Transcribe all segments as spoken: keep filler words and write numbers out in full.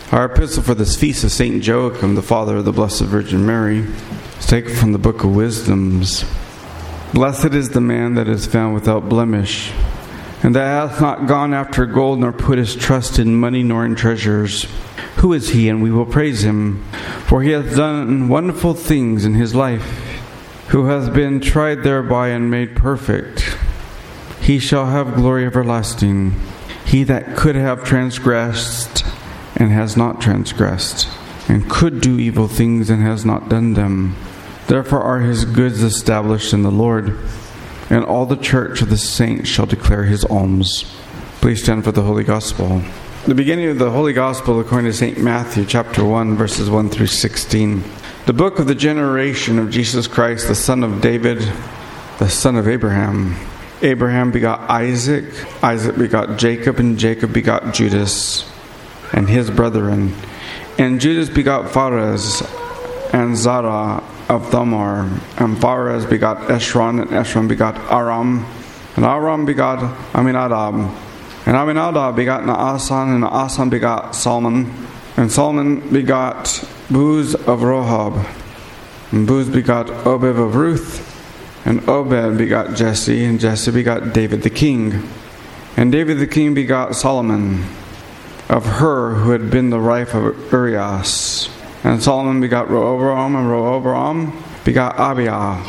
Our epistle for this feast of Saint Joachim, the father of the Blessed Virgin Mary, is taken from the Book of Wisdoms. Blessed is the man that is found without blemish, and that hath not gone after gold, nor put his trust in money, nor in treasures. Who is he, and we will praise him? For he hath done wonderful things in his life, who hath been tried thereby and made perfect. He shall have glory everlasting. He that could have transgressed and has not transgressed, and could do evil things and has not done them. Therefore are his goods established in the Lord, and all the church of the saints shall declare his alms. Please stand for the Holy Gospel. The beginning of the Holy Gospel according to Saint Matthew, chapter one, verses one through sixteen. The book of the generation of Jesus Christ, the son of David, the son of Abraham. Abraham begot Isaac, Isaac begot Jacob, and Jacob begot Judas and his brethren. And Judas begot Phares and Zara of Thamar. And Phares begot Eshron, and Eshron begot Aram. And Aram begot Aminadab. And Aminadab begot Naasan, and Naasan begot Salmon. And Salmon begot Booz of Rohab. And Booz begot Obed of Ruth. And Obed begot Jesse, and Jesse begot David the king. And David the king begot Solomon, of her who had been the wife of Urias. And Solomon begot Rehoboam, and Rehoboam begot Abiah.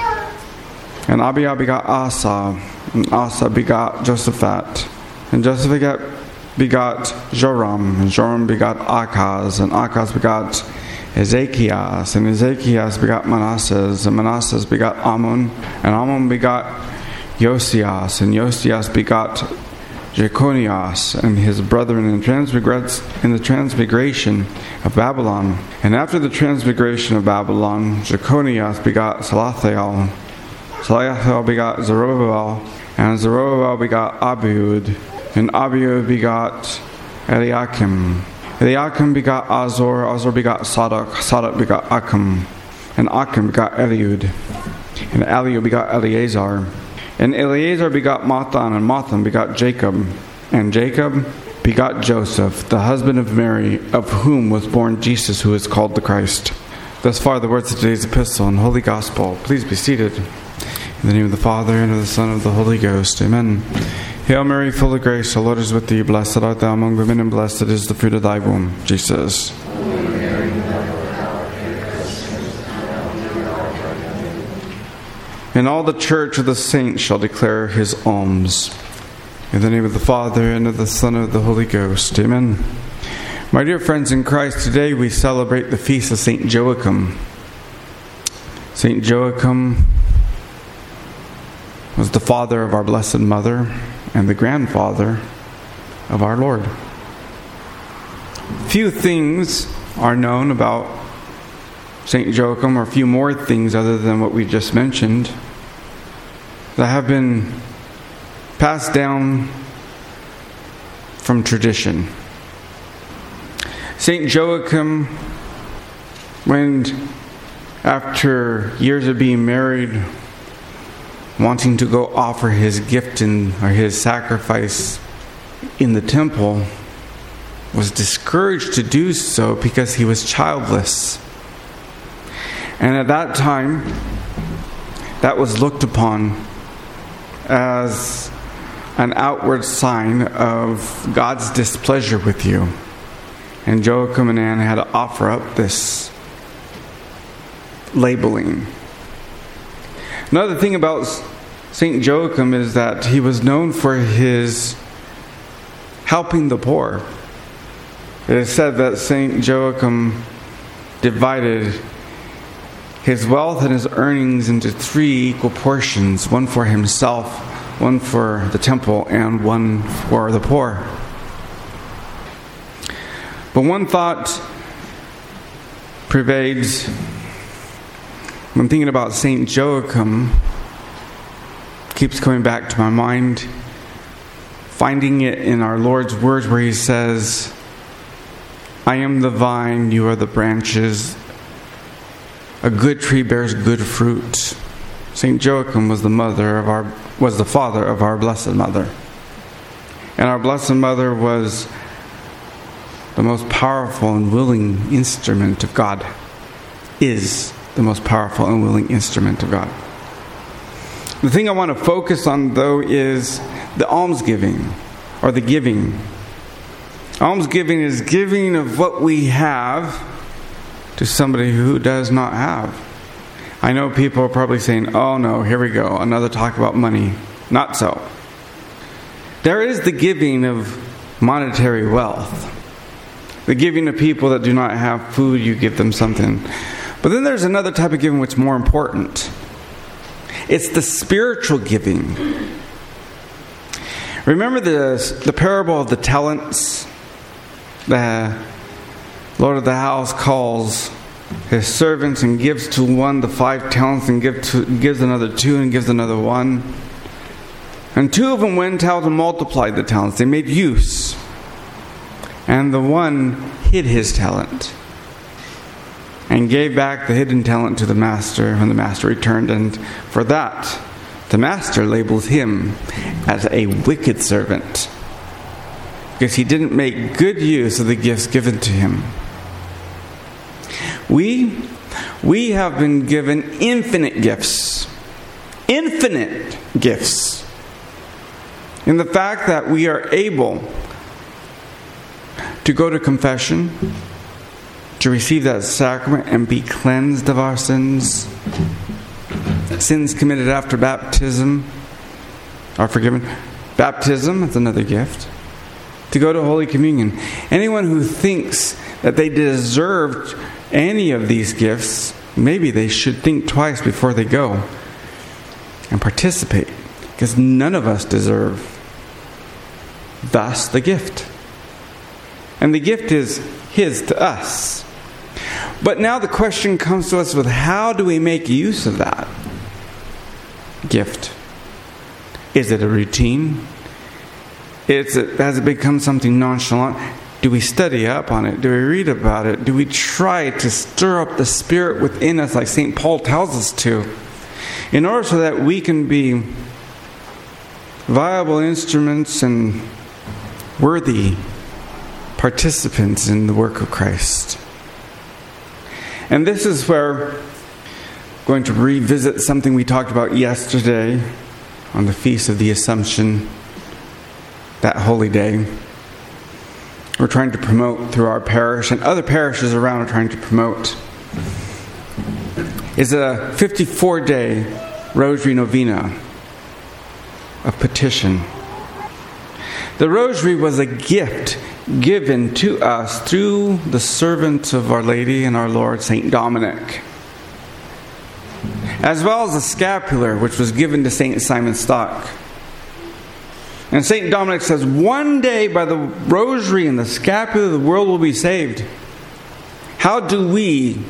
And Abiah begot Asa, and Asa begot Josaphat. And Josaphat begot, begot Joram, and Joram begot Achaz, and Achaz begot Ezekias, and Ezekias begot Manasseh, and Manasseh begot Ammon, and Ammon begot Josias, and Josias begot Jeconias and his brethren in, in the transmigration of Babylon. And after the transmigration of Babylon, Jeconias begot Salathiel. Salathiel begot Zerubbabel, and Zerubbabel begot Abiud, and Abiud begot Eliakim. Eliakim begot Azor, Azor begot Sadok, Sadok begot Achim, and Achim begot Eliud, and Eliud begot Eleazar. And Eleazar begot Mathan, and Mathan begot Jacob. And Jacob begot Joseph, the husband of Mary, of whom was born Jesus, who is called the Christ. Thus far the words of today's epistle and Holy Gospel. Please be seated. In the name of the Father, and of the Son, and of the Holy Ghost. Amen. Hail Mary, full of grace, the Lord is with thee. Blessed art thou among women, and blessed is the fruit of thy womb, Jesus. And all the church of the saints shall declare his alms. In the name of the Father, and of the Son, and of the Holy Ghost. Amen. My dear friends in Christ, today we celebrate the feast of Saint Joachim. Saint Joachim was the father of our Blessed Mother and the grandfather of our Lord. Few things are known about Saint Joachim, or a few more things other than what we just mentioned, that have been passed down from tradition. Saint Joachim, when after years of being married, wanting to go offer his gift in, or his sacrifice in the temple, was discouraged to do so because he was childless. And at that time, that was looked upon as an outward sign of God's displeasure with you. And Joachim and Anne had to offer up this labeling. Another thing about Saint Joachim is that he was known for his helping the poor. It is said that Saint Joachim divided his wealth and his earnings into three equal portions, one for himself, one for the temple, and one for the poor. But one thought pervades when thinking about Saint Joachim, keeps coming back to my mind, finding it in our Lord's words where he says, I am the vine, you are the branches. A good tree bears good fruit. Saint Joachim was the mother of our was the father of our Blessed Mother. And our Blessed Mother was the most powerful and willing instrument of God. Is the most powerful and willing instrument of God. The thing I want to focus on, though, is the almsgiving, or the giving. Almsgiving is giving of what we have to somebody who does not have. I know people are probably saying, oh no, here we go, another talk about money. Not so. There is the giving of monetary wealth. The giving of people that do not have food, you give them something. But then there's another type of giving which is more important. It's the spiritual giving. Remember the, the parable of the talents? The Lord of the house calls his servants and gives to one the five talents and give to, gives another two and gives another one. And two of them went out and multiplied the talents. They made use. And the one hid his talent and gave back the hidden talent to the master when the master returned. And for that, the master labels him as a wicked servant, because he didn't make good use of the gifts given to him. We, we have been given infinite gifts. Infinite gifts. In the fact that we are able to go to confession, to receive that sacrament and be cleansed of our sins. Sins committed after baptism are forgiven. Baptism is another gift. To go to Holy Communion. Anyone who thinks that they deserved any of these gifts, maybe they should think twice before they go and participate, because none of us deserve. Thus the gift. And the gift is His to us. But now the question comes to us with, how do we make use of that gift? Is it a routine? Is it, has it become something nonchalant? Do we study up on it? Do we read about it? Do we try to stir up the Spirit within us like Saint Paul tells us to, in order so that we can be viable instruments and worthy participants in the work of Christ? And this is where I'm going to revisit something we talked about yesterday on the Feast of the Assumption, that holy day. We're trying to promote through our parish, and other parishes around are trying to promote, is a fifty-four day Rosary Novena of petition. The Rosary was a gift given to us through the servant of Our Lady and our Lord, Saint Dominic, as well as the scapular, which was given to Saint Simon Stock. And Saint Dominic says, one day by the Rosary and the scapular, the world will be saved. How do we,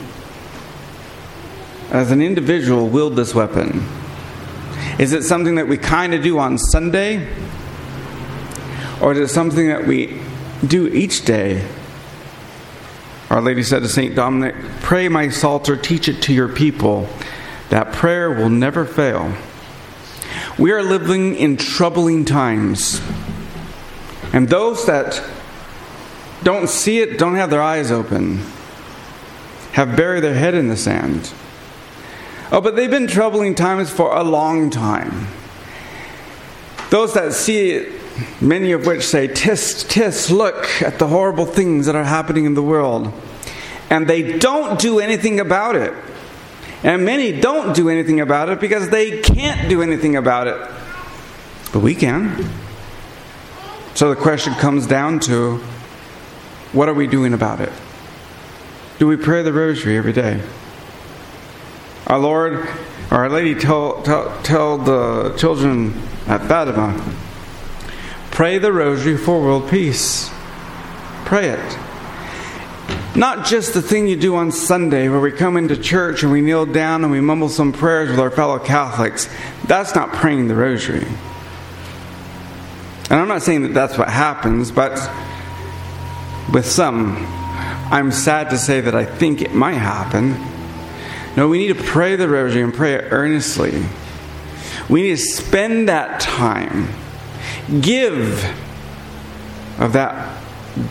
as an individual, wield this weapon? Is it something that we kind of do on Sunday? Or is it something that we do each day? Our Lady said to Saint Dominic, pray, my Psalter, teach it to your people, that prayer will never fail. We are living in troubling times. And those that don't see it, don't have their eyes open, have buried their head in the sand. Oh, but they've been troubling times for a long time. Those that see it, many of which say, tis, tis, look at the horrible things that are happening in the world. And they don't do anything about it. And many don't do anything about it because they can't do anything about it. But we can. So the question comes down to, what are we doing about it? Do we pray the Rosary every day? Our Lord, Our Lady told, told, told the children at Fatima, pray the Rosary for world peace. Pray it. Not just the thing you do on Sunday where we come into church and we kneel down and we mumble some prayers with our fellow Catholics. That's not praying the Rosary. And I'm not saying that that's what happens, but with some, I'm sad to say that I think it might happen. No, we need to pray the Rosary and pray it earnestly. We need to spend that time. Give of that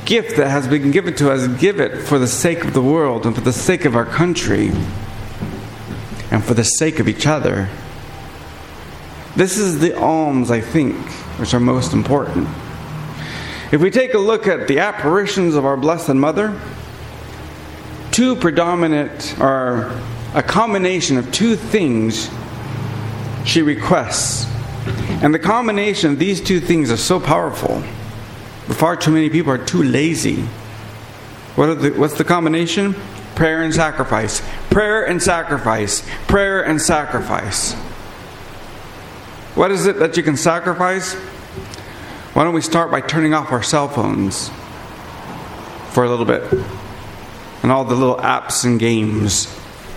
gift that has been given to us, give it for the sake of the world and for the sake of our country and for the sake of each other. This is the alms, I think, which are most important. If we take a look at the apparitions of our Blessed Mother, two predominant, or a combination of two things she requests. And the combination of these two things are so powerful. Far too many people are too lazy. What are the, what's the combination? Prayer and sacrifice. Prayer and sacrifice. Prayer and sacrifice. What is it that you can sacrifice? Why don't we start by turning off our cell phones for a little bit? And all the little apps and games.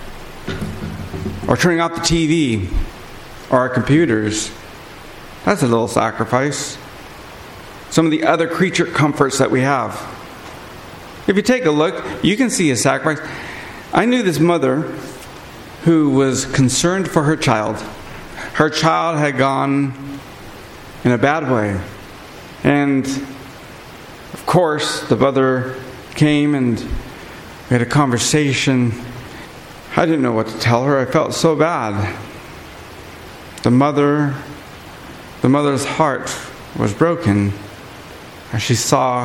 Or turning off the T V. Or our computers. That's a little sacrifice. Some of the other creature comforts that we have. If you take a look, you can see a sacrifice. I knew this mother who was concerned for her child. Her child had gone in a bad way. And, of course, the mother came and we had a conversation. I didn't know what to tell her. I felt so bad. The mother, the mother's heart was broken as she saw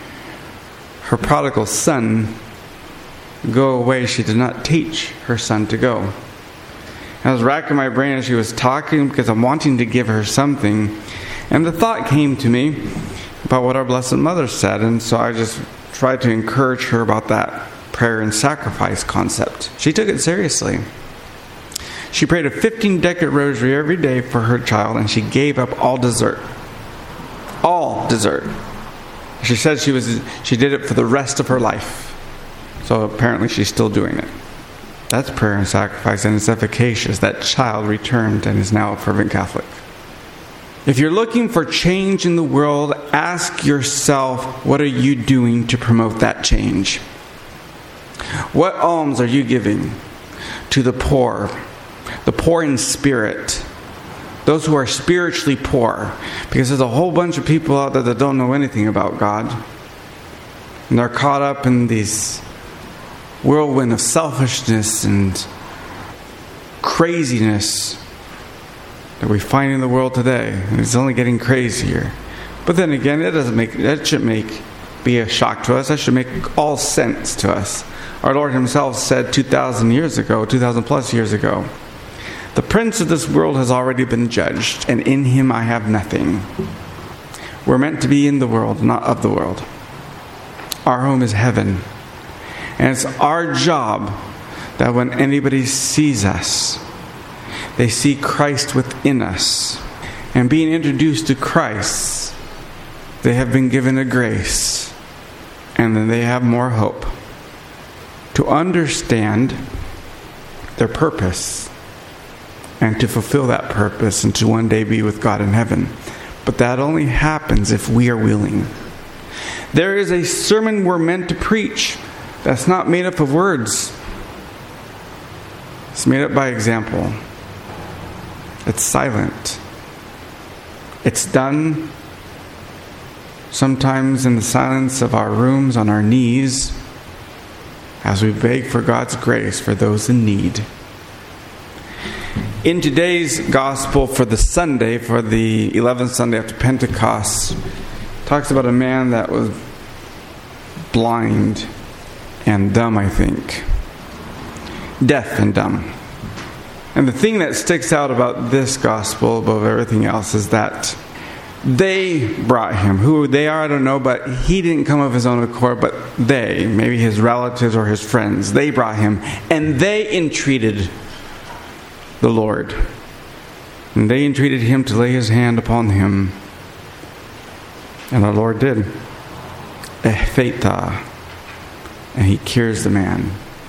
her prodigal son go away. She did not teach her son to go. I was racking my brain as she was talking because I'm wanting to give her something. And the thought came to me about what our Blessed Mother said. And so I just tried to encourage her about that prayer and sacrifice concept. She took it seriously. She prayed a fifteen-decade rosary every day for her child, and she gave up all dessert. All dessert. She said she was she did it for the rest of her life. So apparently she's still doing it. That's prayer and sacrifice, and it's efficacious. That child returned and is now a fervent Catholic. If you're looking for change in the world, ask yourself, what are you doing to promote that change? What alms are you giving to the poor? The poor in spirit. Those who are spiritually poor. Because there's a whole bunch of people out there that don't know anything about God. And they're caught up in this whirlwind of selfishness and craziness that we find in the world today. And it's only getting crazier. But then again, it doesn't make that should make be a shock to us. That should make all sense to us. Our Lord Himself said two thousand years ago, two thousand plus years ago, the prince of this world has already been judged, and in him I have nothing. We're meant to be in the world, not of the world. Our home is heaven. And it's our job that when anybody sees us, they see Christ within us. And being introduced to Christ, they have been given a grace. And then they have more hope to understand their purpose and to fulfill that purpose and to one day be with God in heaven. But that only happens if we are willing. There is a sermon we're meant to preach that's not made up of words. It's made up by example. It's silent. It's done sometimes in the silence of our rooms, on our knees, as we beg for God's grace for those in need. In today's gospel for the Sunday, for the eleventh Sunday after Pentecost, talks about a man that was blind and dumb, I think. Deaf and dumb. And the thing that sticks out about this gospel above everything else is that they brought him. Who they are, I don't know, but he didn't come of his own accord, but they, maybe his relatives or his friends, they brought him, and they entreated the Lord. And they entreated him to lay his hand upon him. And our Lord did. Ephphatha. And he cures the man.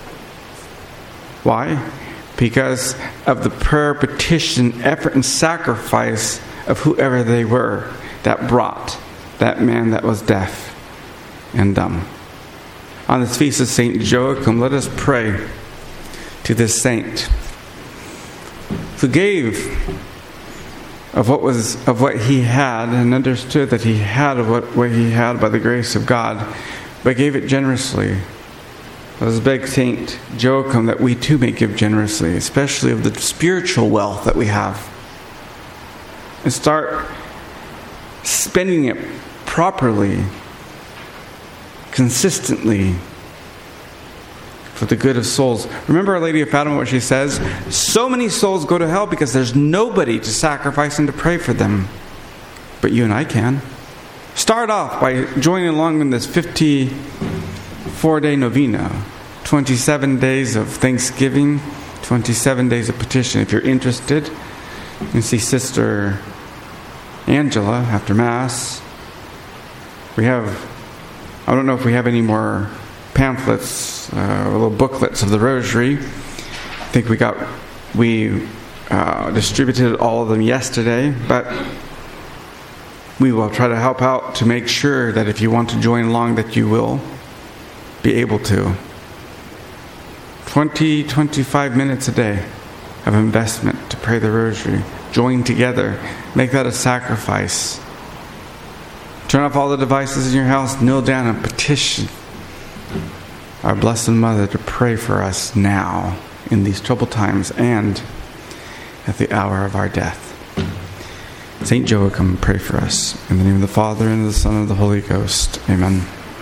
Why? Because of the prayer, petition, effort, and sacrifice of whoever they were that brought that man that was deaf and dumb. On this feast of Saint Joachim, let us pray to this saint who gave of what was of what he had, and understood that he had of what, what he had by the grace of God, but gave it generously. Let us beg Saint Joachim that we too may give generously, especially of the spiritual wealth that we have, and start spending it properly, consistently, for the good of souls. Remember Our Lady of Fatima, what she says? So many souls go to hell because there's nobody to sacrifice and to pray for them. But you and I can. Start off by joining along in this fifty-four day novena. twenty-seven days of Thanksgiving, twenty-seven days of petition. If you're interested, you can see Sister Angela after Mass. We have, I don't know if we have any more pamphlets, uh, little booklets of the Rosary. I think we got, we uh, distributed all of them yesterday, but we will try to help out to make sure that if you want to join along, that you will be able to. twenty, twenty-five minutes a day of investment to pray the Rosary. Join together. Make that a sacrifice. Turn off all the devices in your house. Kneel down and petition our Blessed Mother to pray for us now in these troubled times and at the hour of our death. Saint Joachim, pray for us. In the name of the Father, and of the Son, and of the Holy Ghost. Amen.